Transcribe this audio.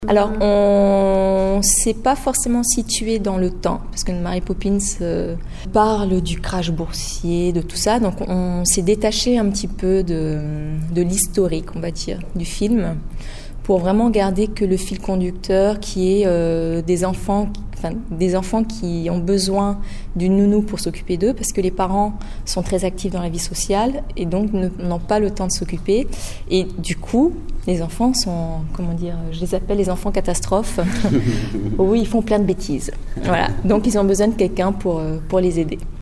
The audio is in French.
Alors, on ne s'est pas forcément situé dans le temps, parce que Mary Poppins parle du crash boursier, de tout ça, donc on s'est détaché un petit peu de l'historique, on va dire, du film, pour vraiment garder que le fil conducteur qui est des enfants qui ont besoin d'une nounou pour s'occuper d'eux, parce que les parents sont très actifs dans la vie sociale et donc n'ont pas le temps de s'occuper. Et du coup, les enfants sont, je les appelle les enfants catastrophes. Oui, ils font plein de bêtises. Voilà. Donc ils ont besoin de quelqu'un pour les aider.